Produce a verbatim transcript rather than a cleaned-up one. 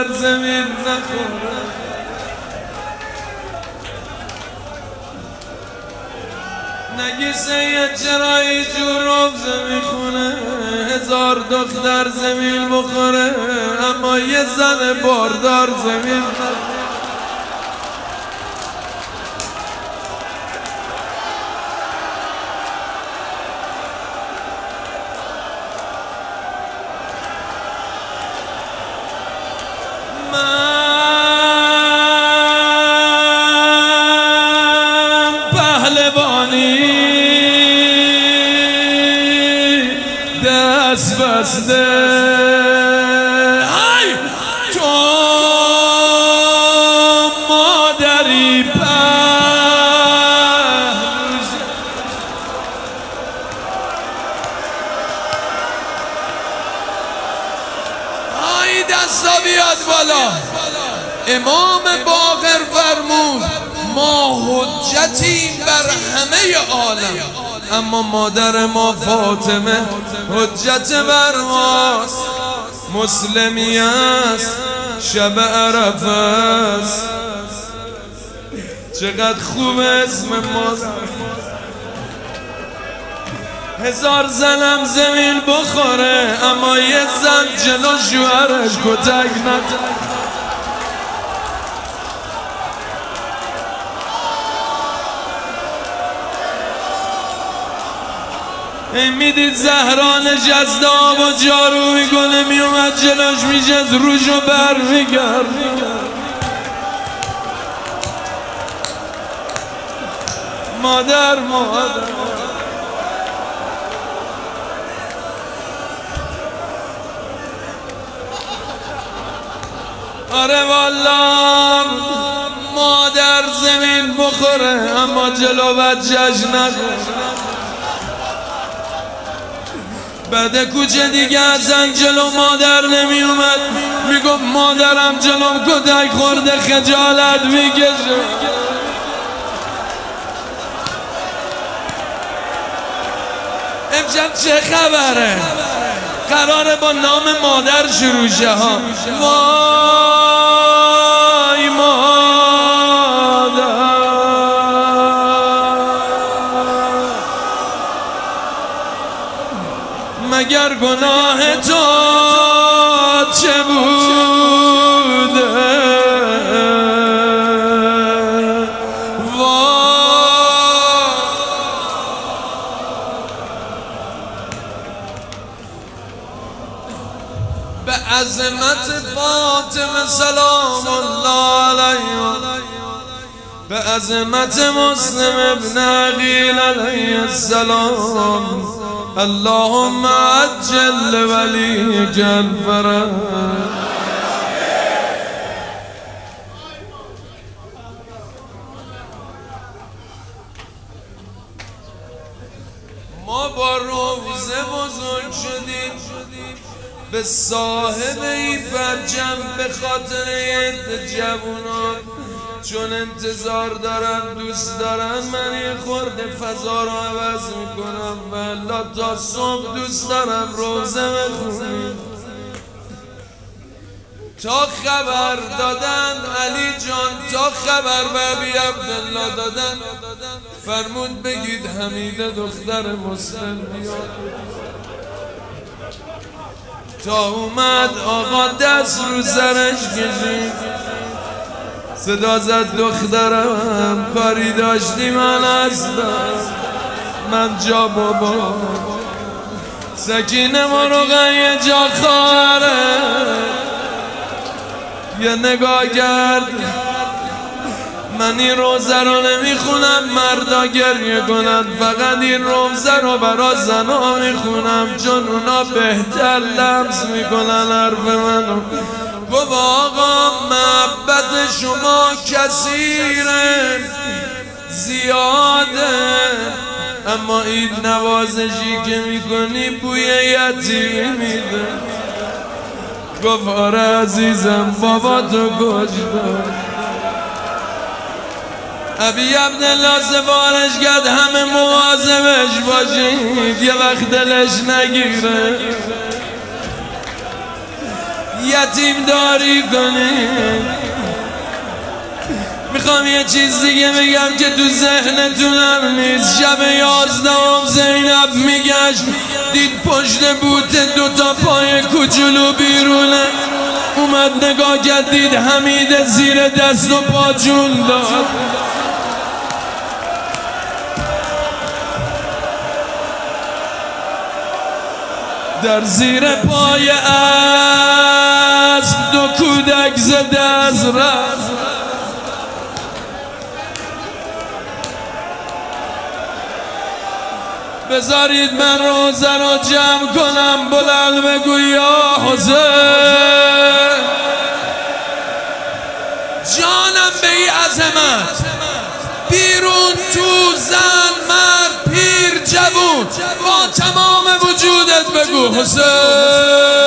در زمین نخوره. نگی سید چرایی جور روزه میخونه، هزار دختر زمین بخوره اما یه زن باردار زمین نخوره. من پهلوانی دست بسته، ای تو مادری پهلوش، ای دستا بیاد بالا. امام باقر فرمود ما حجتیم بر همه عالم، اما مادر ما فاطمه حجت بر ماست. مسلمی است، شب عرفه است، چقدر خوب اسم مادر. هزار زنم زمین بخوره اما یه زن جلو شوهرش کتک نده. این میدید زهرا نشسته آب و جارو میکنه، میومد جلوش میشست روشو بر میگرد. مادر مادر آره والا مادر زمین بخوره اما جلو بچه‌ش نخوره. بعد کوچه دیگه ازن جلو مادر نمی اومد، میگفت مادرم جلوم کتک خورده خجالت میکشه. امشب چه خبره؟ قراره با نام مادر شروع شه ها. وای مادر مگر گناه تو چه بوده؟ به عظمت فاطمه سلام الله علیها، به عظمت مسلم ابن عقیل علیه السلام، اللهم عجل ولیک الفرج. ما با روزه بزرگ شدیم، به صاحب این برجم به خاطر این جوانان چون انتظار دارن دوست دارن من یه خورده فضا رو عوض میکنم. والله تا صبح دوست دارم روزه بخونیم. تا خبر دادن علی جان، تا خبر به ابی عبدالله دادن فرمود بگید حمیده دختر مسلم بیاد. تا اومد آقا دست رو سرش کشید، صدا زد دخترم کاری داشتی من هستم، من جا بابا. سکینه مرغه جا خاره، یه نگاه کرد من این روزه رو نمیخونم مردا گریه کنن، فقط این روزه رو برا زنا میخونم چون اونا بهتر لمس میکنن حرف منو. گفت آقا محبت شما کثیره زیاده، اما این نوازشی که میکنی بوی یتیمی میده. گفت آره عزیزم بابا تو کجا؟ ابی عبدالله سفارش کرد همه مواظبش باشید یه وقت دلش نگیره. یتیم داری کنی. میخوام یه چیز دیگه بگم که تو ذهنتونم نیست. شب یازدهم زینب میگشت دید پشت بوت دوتا پای کوچولو بیرونه. اومد نگاه کرد دید حمید زیر دست و پا جون داد. در زیر پای اسب دو کودک زده از رفت. بذارید من روزه رو جمع کنم، بلند بگو یا حسین. جانم به این عظمت، بیرون تو زن مرد پیر جوون با تمام وجودت بگو حسین.